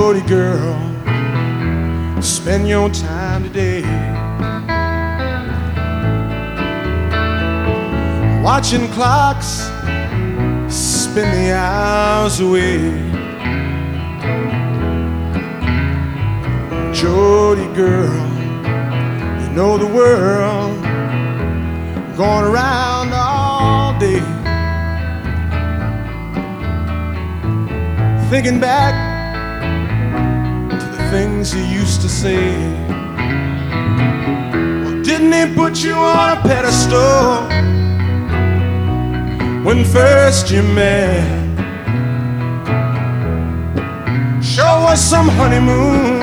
Jody girl, spend your time today watching clocks spin the hours away. Jody girl, you know the world going around all day, thinking back to the things he used to say. Well, didn't he put you on a pedestal when first you met? Sure was some honeymoon.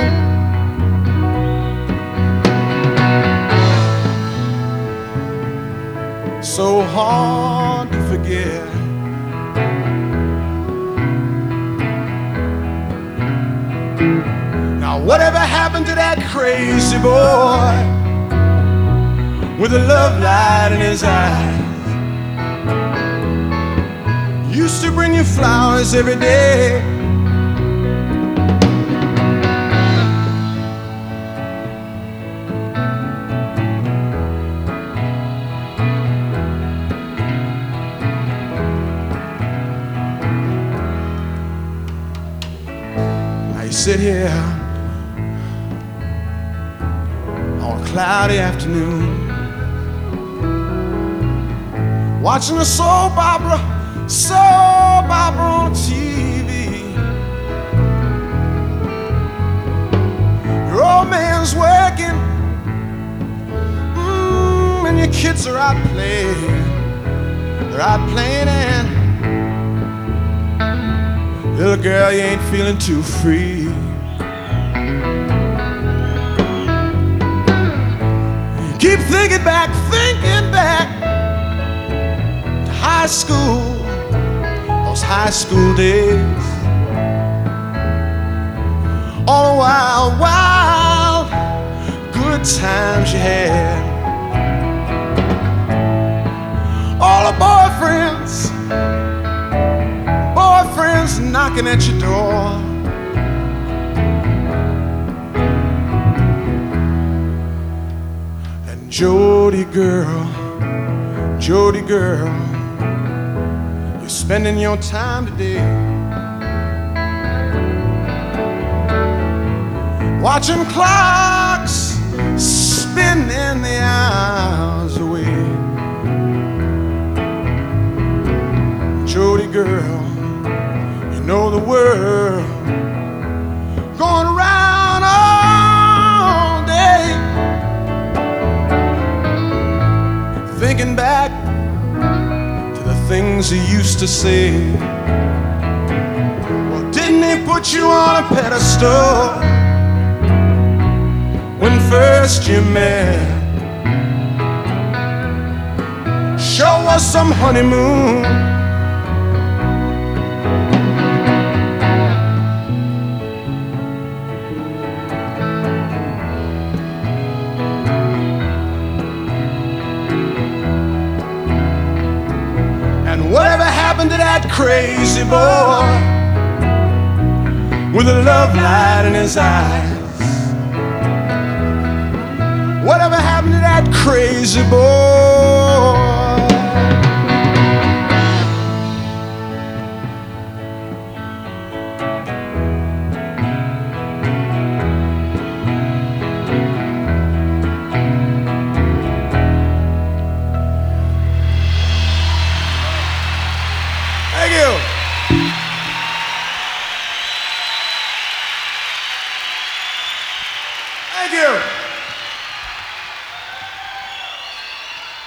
So hard to forget. Now whatever happened to that crazy boy with a love light in his eyes? Used to bring you flowers every day. Sit here on a cloudy afternoon, watching a soap opera on TV. Your old man's working, and your kids are out playing. They're out playing, and little girl, you ain't feeling too free. Keep thinking back to high school, those high school days. All the wild, good times you had. All the boyfriends knocking at your door. And Jody girl, you're spending your time today watching clocks spinning the hours away. Jody girl, you know the world going around all day, thinking back to the things he used to say. Well, didn't he put you on a pedestal when first you met? Sure was some honeymoon. Whatever happened to that crazy boy with a love light in his eyes? Whatever happened to that crazy boy